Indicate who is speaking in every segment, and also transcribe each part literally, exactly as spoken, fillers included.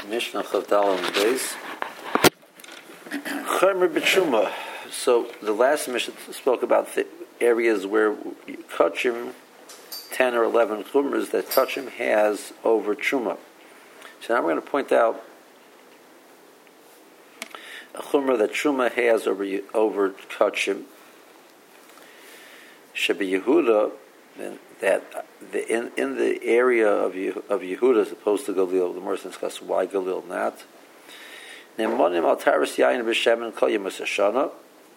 Speaker 1: Mishnah Chavdal on the base. Chomer b'tshuma. So the last Mishnah spoke about the areas where Kachim, ten or eleven chumras that Kachim has over Truma. So now we're going to point out a chumra that Truma has over over Kachim. Sheba Yehuda, that the, in in the area of of Yehuda as opposed to Galil, the more discuss why Galil not. Nemonim al taris yayin b'shemen kol yemus hashana.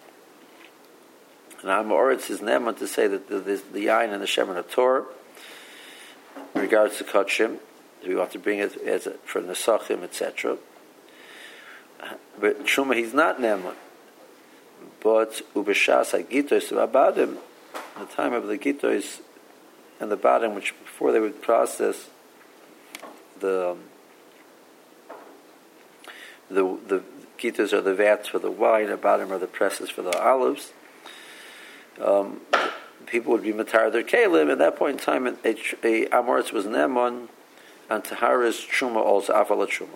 Speaker 1: And Amoritz is neman to say that the, the, the yayin and the shemen are Torah. In regards to Kachim, we want to bring it as a, for Nesachim, et cetera. But Truma, he's not neman. But ubeshas hagitos abadim, the time of the gitos and the bottom, which before they would process the um, the the gitos are the vats for the wine, the bottom are the presses for the olives. Um, people would be matar their kalim. At that point in time, a, a amoritz was nemon, and taharis truma also afala truma.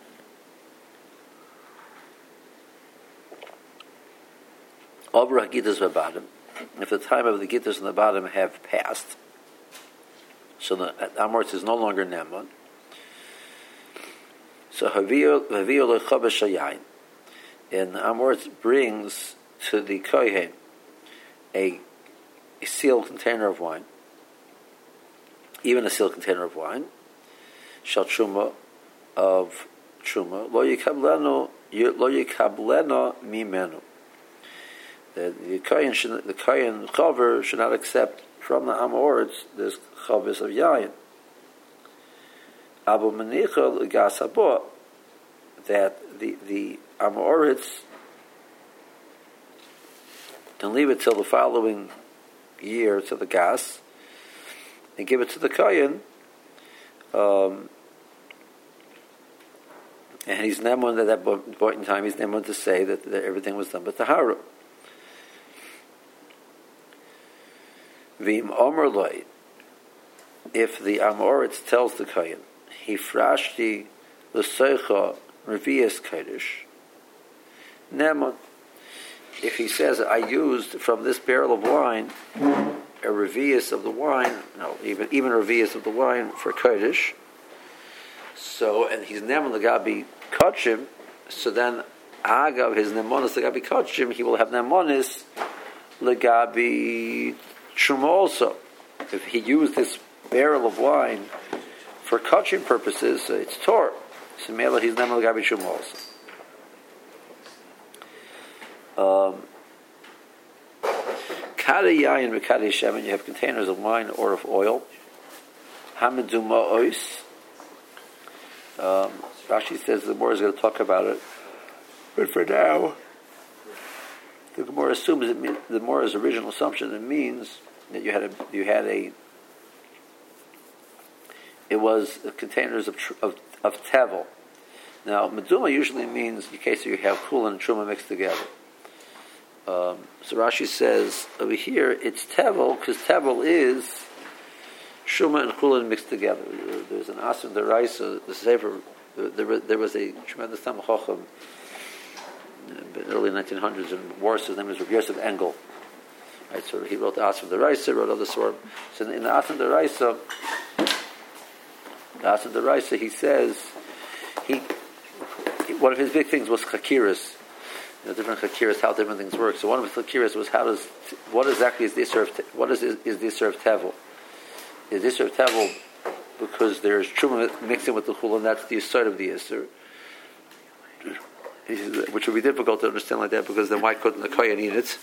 Speaker 1: Over gitos bottom. If the time of the gitos in the bottom have passed, so the amoritz is no longer nemon. So havio havio lechabesh hayayin, and amoritz brings to the kohen a, a sealed container of wine, even a sealed container of wine, shal truma of truma lo yikableno lo yikableno mimenu. The the kohen should, the kohen chaver should not accept from the amoritz this chavis of yayin. Abu manicha legasabo, that the the amoritz can leave it till the following year to the gas and give it to the kohen, um, and he's nemun at that point in time. He's nemun to say that, that everything was done but tahara. V'im omer loy, if the amoritz tells the kohen, he frashti l'soicha revius kodesh, nemun. If he says, I used from this barrel of wine a revius of the wine, no, even even a revius of the wine for kodesh, so, and he's nemun l'gabi kachim, so then agav his nemonis l'gabi kachim, he will have nemonis l'gabi truma also. If he used this barrel of wine for kachim purposes, it's Torah. So mela he's nemun l'gabi truma also. Um, Kada yayin v'kada shemen, you have containers of wine or of oil. Hamiduma ois. Um, Rashi says the Gemara is going to talk about it, but for now, the Gemara assumes it means, the Gemara's original assumption it means that you had a you had a it was containers of of of tevel. Now meduma usually means in case you have kula and truma mixed together. Um, so Rashi says over here it's tevel because tevel is truma and chulin mixed together. There's an asim deraisa, the sefer. There, there was a tremendous Talmid Chacham in the early nineteen hundreds in Warsaw. His name was Rabbi Yosef Engel. Right, so he wrote the asim deraisa, wrote other sort. So in the asim deraisa, the asim deraisa, he says he one of his big things was chakiras. You know, different chakiras, how different things work. So one of the chakiras was how does what exactly is this served? What is is this served tevel? Is this served tevel because there's truma mixing with the chul, and that's the yisod of the yisur, which would be difficult to understand like that because then why couldn't the kohen eat it?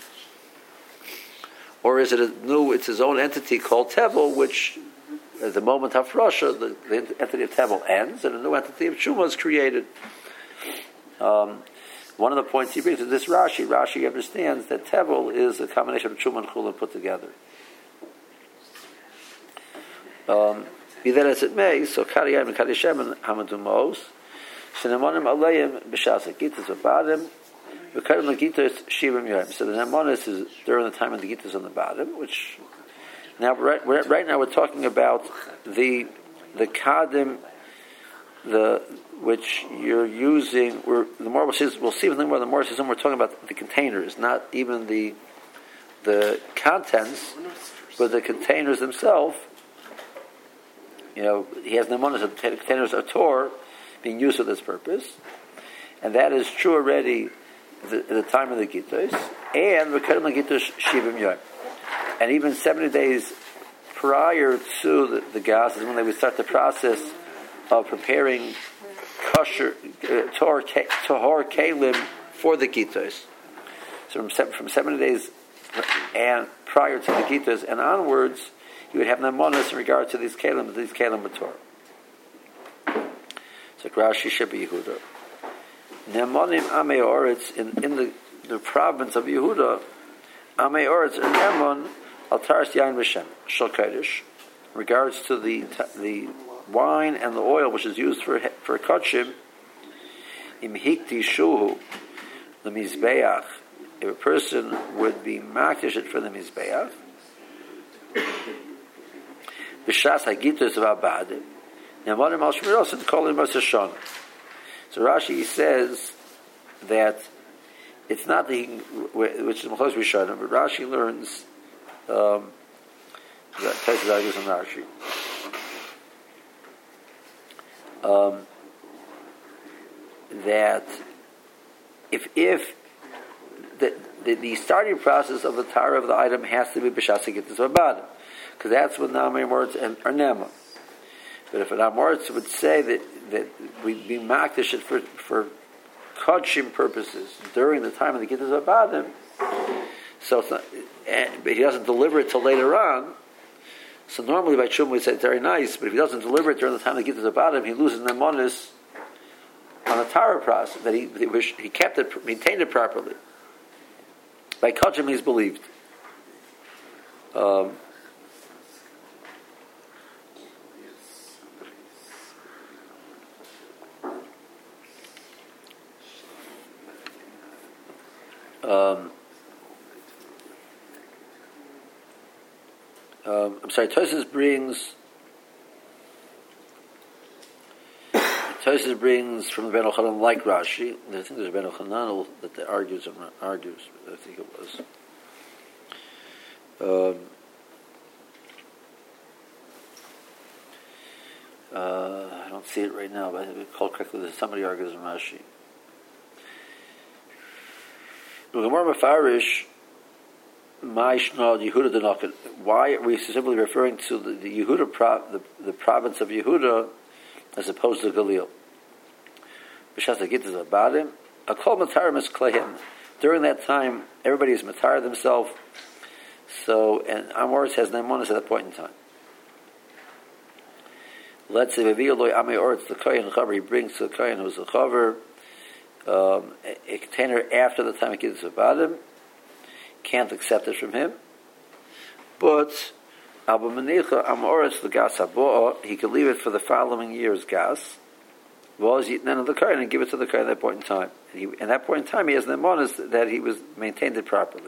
Speaker 1: Or is it a new? It's his own entity called tevel, which at the moment hafrasha, the, the entity of tevel ends, and a new entity of truma is created. Um, One of the points he brings is this Rashi. Rashi understands that tevel is a combination of truma and chulin put together. Um, be that as it may, so kariyim and karishem and hamadumos, shenemonim aleim b'shas hagitas v'badim, v'karim hagitas shivim yom. So the nemonis is during the time of the gitas on the bottom, which now right, right now we're talking about the the kadim, the which you're using. We're, the more we'll see, we'll see the more the more we're talking about the containers, not even the the contents, but the containers themselves. You know, he has nemanis of the containers of Torah being used for this purpose, and that is true already at the, the time of the Gittos, and the Kedem Gittos Shivim Yom, and even seventy days prior to the, the gas is when they would start the process of preparing kosher uh, Torah Tahor Kalim for the Gittos. So from seven, from seventy days and prior to the Gittos and onwards, you would have nemanis in regard to these kalim, these kalim b'Torah. So Rashi Sheba Yehuda. Nemanim Amei Oretz in, in the, the province of Yehuda, Amei Oretz and Nemon Altaris Yain V'Shem Shal Kodesh. In regards to the the wine and the oil which is used for for kachim, Im Hikti Shuhu the Mizbeach. If a person would be makdish it for the Mizbeach, B'shas hagitos v'abad, nemanim al shmiros and kolim b'sashon. So Rashi says that it's not the which is Mechos Rishonim, but Rashi learns um, that Tosfos argues on Rashi. Um, that if if the, the the starting process of the tara of the item has to be b'shas hagitos v'abad, because that's what Namei Moritz and or Nema. But if an Amoritz would say that that we'd be makdish it for for kodshim purposes during the time of the Gittos Abadim, so it's not, but he doesn't deliver it till later on. So normally by Chum we say it's very nice, but if he doesn't deliver it during the time of the Gittos Abadim, he loses nemanis on the Tara process that he he kept it, maintained it properly. By kodshim he's believed. Um, Um, um, I'm sorry. Tosfos brings Tosfos brings from the Ben Elchanan like Rashi. I think there's a Ben Elchanan that argues argues. I think it was. Um, uh, I don't see it right now, but I recall correctly that somebody argues in Rashi. Why are we simply referring to the, the Yehuda, pro, the, the province of Yehuda, as opposed to Galil? During that time, everybody is matar themselves. So, and Amoritz has nemanis at that point in time. Let's say the kohen chaver he brings to the kohen who's a chaver. Um, a, a container after the time it gets about him can't accept it from him, but Abu Manicha Amoritz the gas haboa he could leave it for the following year's gas. Was none of the kohen and give it to the kohen at that point in time. And he, at that point in time, he has the nemanis that he was maintained it properly.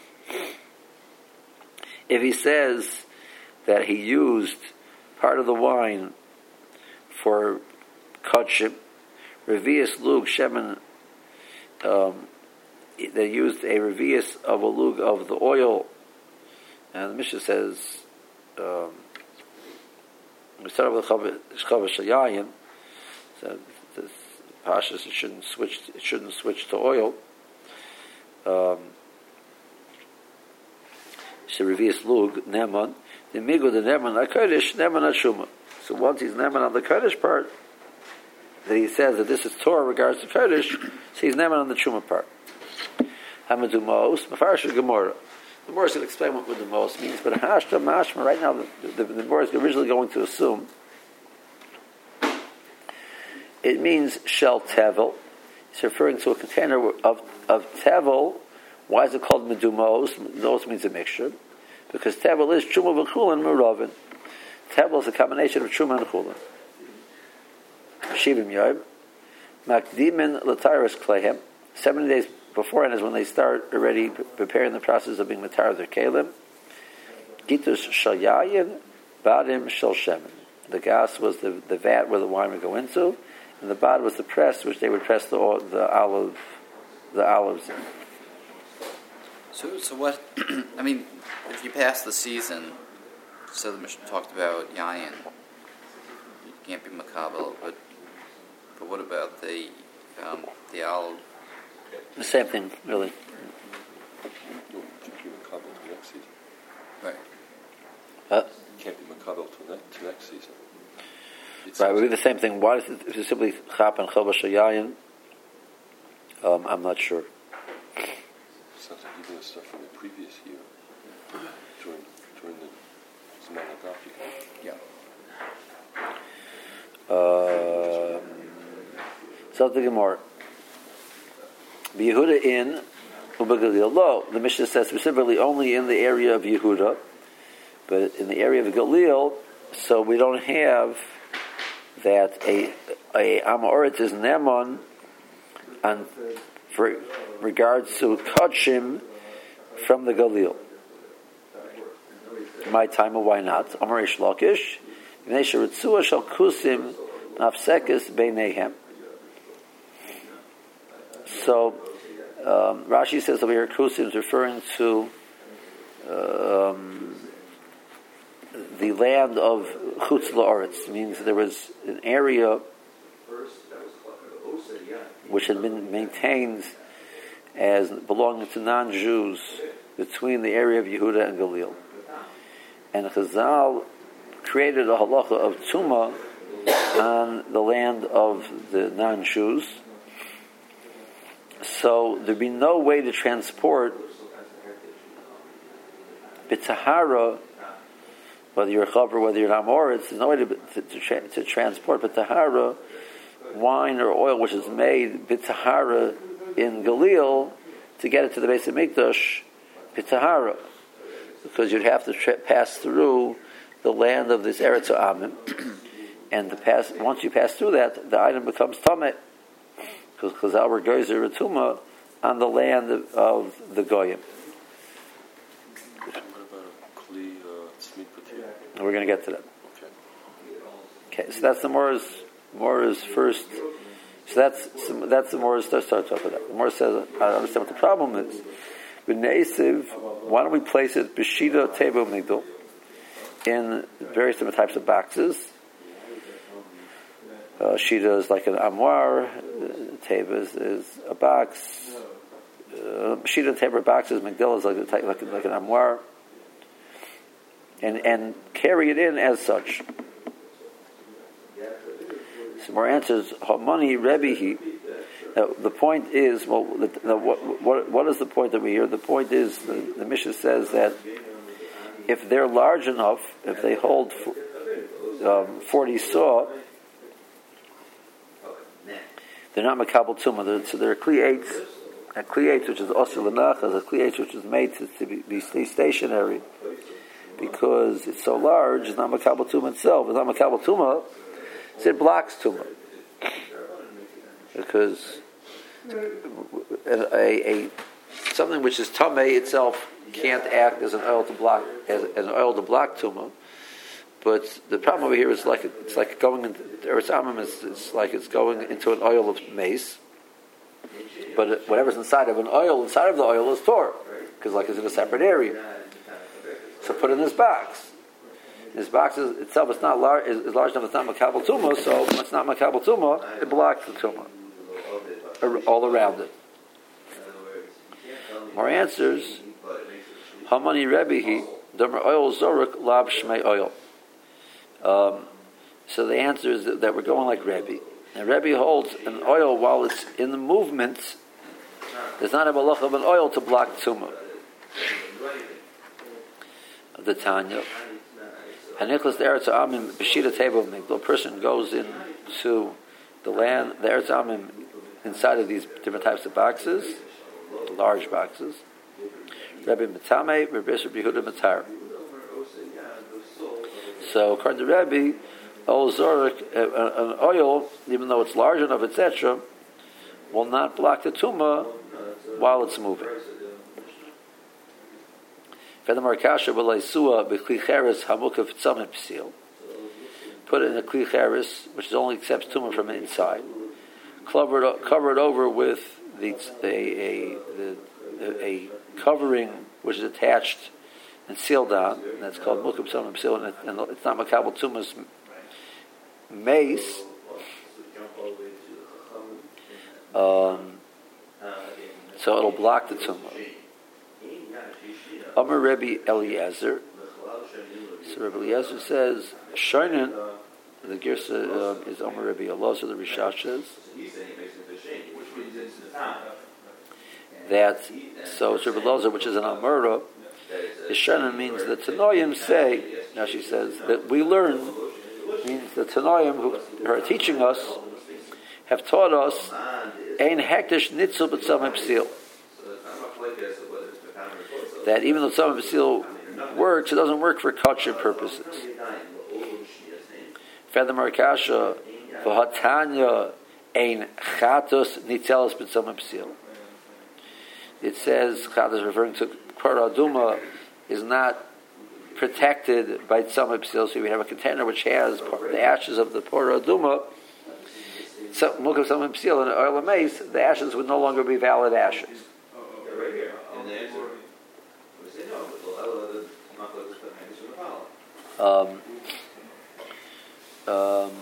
Speaker 1: If he says that he used part of the wine for kachim, Revius lug shemen, um, they used a revius of a lug of the oil, and the Mishnah says, um, we start with Chava Shayayin, so this Pashas it shouldn't switch, it shouldn't switch to oil. Um, so revius lug, Neman, the migu the Neman, HaKodesh, Neman HaShuma. So once he's Neman on the Kodesh part, that he says that this is Torah regards to Kodesh, so he's never on the Truma part. Hamadu Mos, Mefarish Gemara. The Gemara is going to explain what the Mos means, but Hashta Mashma, right now, the, the, the Gemara is originally going to assume it means Shel Tevel. It's referring to a container of, of Tevel. Why is it called Medumos? Medumos means a mixture. Because Tevel is Truma V'chulin Meravin. Tevel is a combination of Truma and Chulin. Shivim Yom, Makdimin Lataris Klehem. Seven days beforehand is when they start already preparing the process of being matar of their kalim. Gitus Shalyayin, Badim Shal Shemen. The gas was the, the vat where the wine would go into, and the bottom was the press, which they would press the the olive, the olives in.
Speaker 2: So, so what? I mean, if you pass the season, so the Mishnah talked about yayin. You can't be makabel, but but what about the um, the olive?
Speaker 1: The same thing, really.
Speaker 3: No, you can't be makabel till next season.
Speaker 2: Right.
Speaker 1: Huh?
Speaker 3: You can't be makabel till, ne- till next season. It
Speaker 1: Right, it would be
Speaker 3: says-
Speaker 1: the same thing. Why is it, if it's simply chap and chel b'shayayin? Um, I'm not sure.
Speaker 3: Sounds like even the stuff from the previous year during during the Zman Hagapi.
Speaker 2: Yeah.
Speaker 1: Um, so the Gemara. Yehuda in Ubagalil. Lo, the Mishnah says specifically only in the area of Yehuda, but in the area of Galil, so we don't have that a a Amoritz is Neman, and for regards to Kodshim from the Galil. My time, why not? Amar Reish Lakish, V'nei Sheritzua Shal Kusim Nafsekes Beinehem. So um, Rashi says over here, Kusim is referring to um, the land of Chutz La'aretz. It means there was an area which had been maintained as belonging to non-Jews between the area of Yehuda and Galil. And Chazal created a halacha of Tumah on the land of the non-Jews. So there'd be no way to transport B'tahara, whether you're a chaver, whether you're an amoritz, there's no way to, to, to, tra- to transport B'tahara, wine or oil which is made B'tahara in Galil, to get it to the base of Mikdash B'tahara, because you'd have to tra- pass through the land of this Eretz Amim, and the pass, once you pass through that, the item becomes Tameh, because Chazal were Geyser Tumah on the land of, of the Goyim.
Speaker 3: What about a Kli Tzmid Patir?
Speaker 1: And we're going to get to that.
Speaker 3: Okay.
Speaker 1: Okay, so that's the Mor's Mor's first. So that's some, that's the Mor's start start talking about. The Mor says, I don't understand what the problem is. B'neisiv, why don't we place it b'shida tebo migdal in various different types of boxes? Uh, shida is like an armoire. Teva is, is a box. Uh, shida teva boxes. Migdal is like a type, like, like an armoire, and and carry it in as such. Some more answers. Hamani Rebbe. Now, the point is, well, the, the, what, what what is the point that we hear? The point is, the, the Mishnah says that if they're large enough, if they hold um, forty saw, they're not makabel tumah. So they're kli eights, a kli eights which is osir l'nachas, a kli eights which is made to, to be, be stationary, because it's so large. It's not makabel tumah itself. It's not makabel tumah. So it blocks tumah, because a, a, a something which is tameh itself can't act as an oil to block as, as an oil to block tumah. But the problem over here is like it's like going into Eretz Amim is it's like it's going into an oil of mace. But whatever's inside of an oil, inside of the oil is Torah, because like it's in a separate area. So put it in this box. This box is, itself is not large, is, is large enough. It's not makabel tumah, so when it's not makabel tumah, it blocks the tumah all around it. More answers. Hamani Rebbe, Domer oil zoruk lab shmei oil. Um, so the answer is that, that we're going like Rebbe. And Rebbe holds an oil while it's in the movement. There's not a malach of an oil to block tumah. The Tanya. And Nicholas the Eretz Amim b'shida table. The person goes into the land, the Eretz Amim, inside of these different types of boxes, large boxes. Rebbe Metame, Rebbe Yehuda Matar. So according to Rebbe, Ozorik, an oil, even though it's large enough, et cetera, will not block the tumah while it's moving. The put it in a kli cheres, which only accepts tumah from the inside, cover it, cover it over with the, a, a, the, a covering which is attached and sealed on, and that's called mukab samim seal, and, and it's not makabel tumah's mace. Um, so it'll block the tumah. Amar Rebbe Eliezer. So Rebbe Eliezer says, Shoinen, the Girsa uh, is Amar Rebbe Eliezer, the Rishash says, that, so it's Rebbe Eliezer, which is an Amora, the Shoinen means the Tanoim say, now she says, that we learn, means the Tanoim who are teaching us, have taught us, Ein hektish nitzel b'tzam hepsil. That even though tzam hepsil works, it doesn't work for kosher purposes. Further Markasha, v'hatanya ein chatos nitzelos b'tzam hepsil. It says, chatos referring to Parah Aduma, is not protected by tzam hepsil. So we have a container which has the ashes of the Parah Aduma, so, mukhav samim psil and oil of mace, the ashes would no longer be valid ashes. Um, um,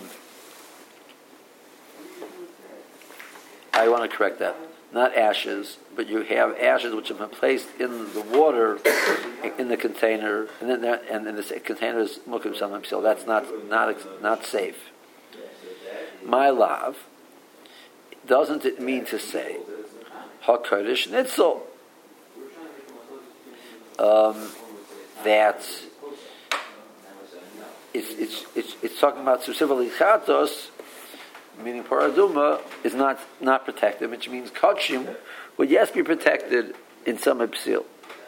Speaker 1: I want to correct that. Not ashes, but you have ashes which have been placed in the water in the container, and then that, and in this container is mukhav samim psil. That's not not not safe. My love, doesn't it mean to say HaKodesh Nitzel? Um, that it's, it's, it's, it's talking about specifically Chatos, meaning Parah Aduma, is not, not protected, which means Kodshim would yes be protected in some Epsil.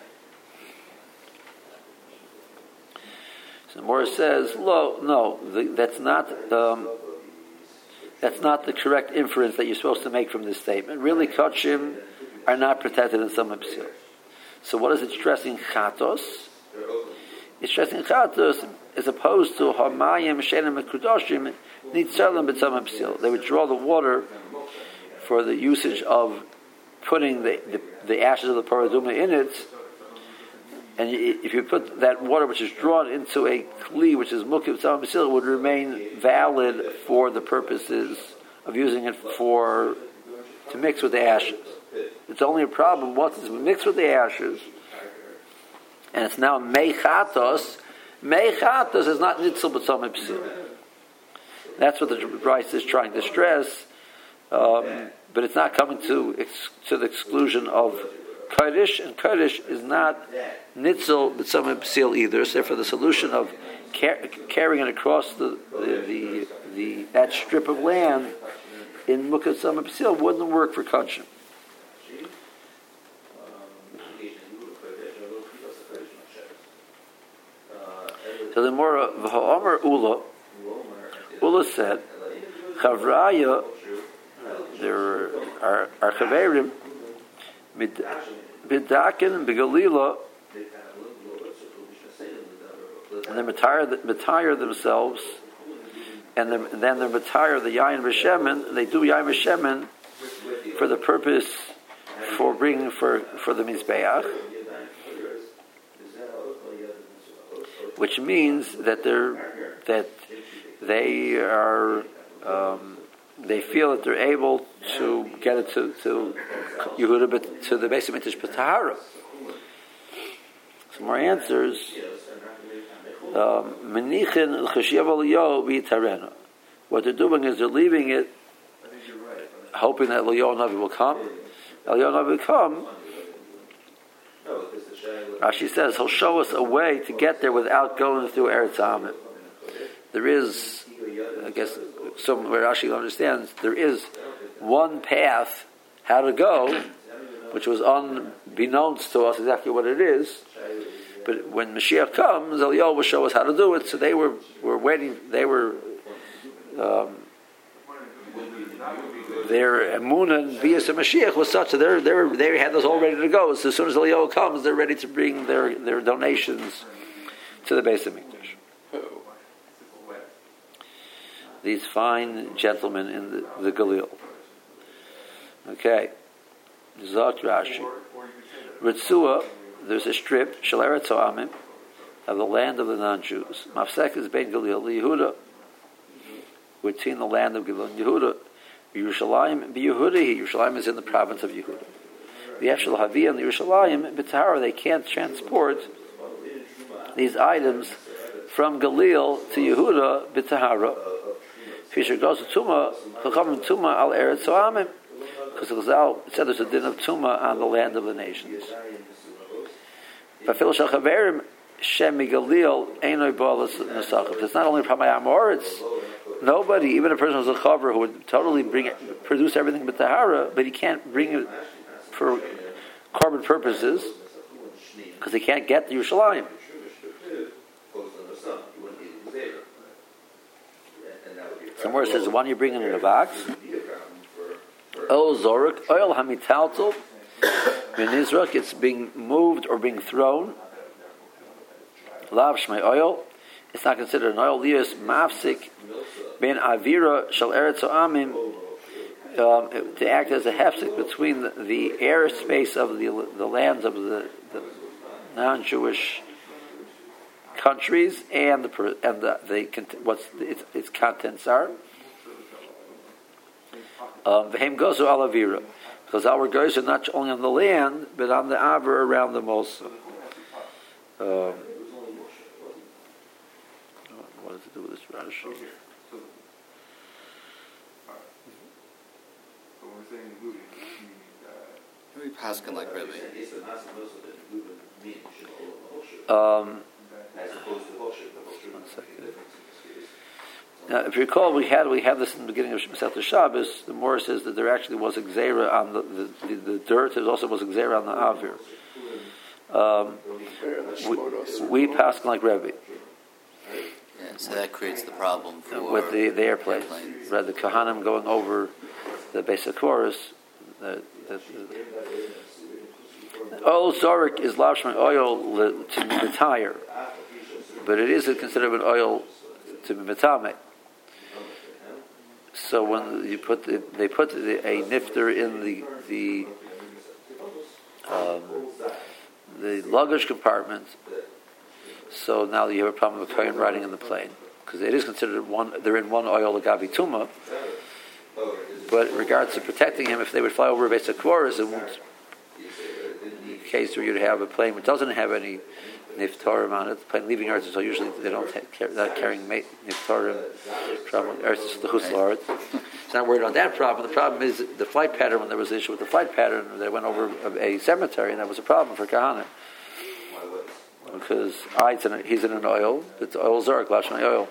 Speaker 1: So Morris says, Lo, no, the, that's not... Um, That's not the correct inference that you're supposed to make from this statement. Really, Kodshim are not protected in some Epsil. So what is it stressing Chatos? It's stressing Chatos as opposed to Hamayim, Shenim, and Kudoshim, Nitzalim, but some Epsil. They would draw the water for the usage of putting the, the, the ashes of the Parah Aduma in it. And if you put that water which is drawn into a kli, which is mukhiv tzam b'sil, it would remain valid for the purposes of using it for to mix with the ashes. It's only a problem once it's mixed with the ashes, and it's now meichatos. Meichatos is not nitzel b'tzam b'sil. That's what the Bryce is trying to stress, um, but it's not coming to ex- to the exclusion of Kodesh, and Kodesh is not nitzel b'tzam b'sil either. So for the solution of car- carrying it across the the, the the that strip of land in mukhav tzam b'sil wouldn't work for Kodshim. So the more v'ha'omer Ula, Ula said, Chavraya, there are are chaverim. Bidakin and Bigalila, and they retire themselves, and then, and then they retire the Yain V'Shemen. They do Yain V'Shemen for the purpose for bringing for, for the Mizbeach, which means that they're that they are. Um, They feel that they're able to get it to to Yehuda, but to the basic Mikdash B'Tahara. Some more answers. Menichin l'chashiv aliyo v'yitarena. What they're doing is they're leaving it, hoping that Eliyahu Navi will come. Eliyahu Navi will come. Rashi says he'll show us a way to get there without going through Eretz Amin. There is, I guess, some where Rashi understands there is one path how to go, which was unbeknownst to us exactly what it is. But when Mashiach comes, Eliyahu will show us how to do it. So they were, were waiting. They were um, their emunah and bias of Mashiach was such that they they they had this all ready to go. So as soon as Eliyahu comes, they're ready to bring their, their donations to the base of Mikdash. these fine gentlemen in the, the Galil. Okay. Zot Rashi. Ritzua, there's a strip, Shaleret So'amim, of the land of the non-Jews. Mafsek is Ben Galil, Yehuda, between the land of Galil and Yehuda. Yerushalayim, Yehuda, Yerushalayim is in the province of Yehuda. The Yeshel Havi and the Yerushalayim, B'Tahara, they can't transport these items from Galil to Yehuda, B'Tahara. Fisher goes to Tumah, Chachamim Tumah al Eretz So'amim, because the Chazal said there's a din of Tumah on the land of the nations. It's not only a problem Amor, it's nobody, even a person who's a chaver who would totally bring it, produce everything but tahara, but he can't bring it for carbon purposes because he can't get the Yerushalayim. Somewhere it says, why don't you bring it in a box? El Zorik, oil hamitaltel, Benizrak, it's being moved or being thrown. Lav Shmei oil, it's not considered an oil. Lias Mafsik, Ben Avira, Shal Eretz So'amim, um, to act as a hefsik between the, the airspace of the the lands of the, the non-Jewish countries and the and the, the what's its, its contents are. V'hem gozu al avira, because our guys are not only on the land but on the aver around them also. Um, what does it do with this Rashi?
Speaker 2: We paskin like Rebbe.
Speaker 1: Um, one second. Now, if you recall, we had we had this in the beginning of Masechta Shabbos. The Morah says that there actually was a gzeira on the the, the, the dirt. There also was a gzeira on the avir. Um, we, we paskin like Rebbe.
Speaker 2: Yeah, so that creates the problem for
Speaker 1: with the, the airplanes.
Speaker 2: airplanes.
Speaker 1: Rather, the Kohanim going over the basic chorus. The, the, the oil zorik is lavshman oil to retire, but it is considered an oil to be metame. So when you put the, they put the, a nifter in the the um, the luggage compartment, so now you have a problem with kohen riding in the plane because it is considered one. They're in one oil agavi tuma. But in regards to protecting him, if they would fly over a base of Kvoris, it won't. In case where you'd have a plane which doesn't have any niftarim on it, the plane leaving Eretz, so usually they don't they're not carrying niftarim from Eretz to Chutz. It's not worried about that problem. The problem is the flight pattern. When there was an issue with the flight pattern, they went over a cemetery, and that was a problem for Kahana. Because I, he's in an oil, it's oil zarek, lashon oil.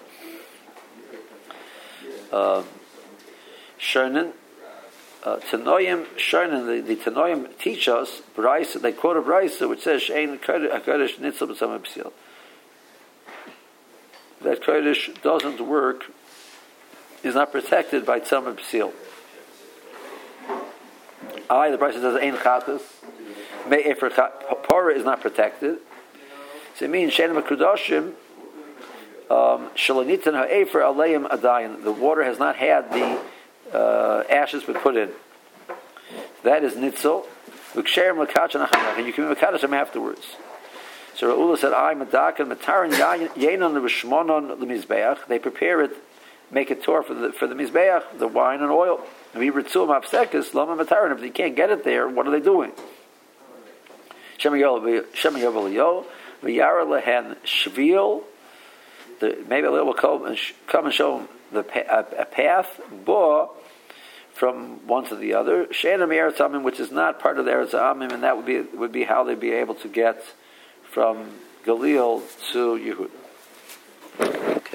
Speaker 1: Um, Shonen, uh, Tanoim, Shonen, the, the Tanoim teach us, Braisa, they quote a Braisa which says, Shein HaKodesh Nitzel B'Tzama B'Sil. That Kodesh doesn't work, is not protected by Tzama B'Sil. I, the Braisa says, Ein Chatas, May Efer Pora is not protected. So it means, Shein HaKodoshim, Shalonitan HaEfer Aleim Adayin, the water has not had the Uh, ashes were put in. That is nitzel. And you can be makadosh them afterwards. So Ra'ula said, I madakan mataran yenon l'shmonon l'mizbeach. They prepare it, make a tour for the for the mizbeach, the wine and oil. And we ritzum apsekis lama mataran. If they can't get it there, what are they doing? Shemayol v'yol v'yara lehen shvil. Maybe Allah will come and come and show them the a, a path, bo, from one to the other, She'ena Eretz Amim, which is not part of the Eretz Amim, and that would be would be how they'd be able to get from Galil to Yehuda.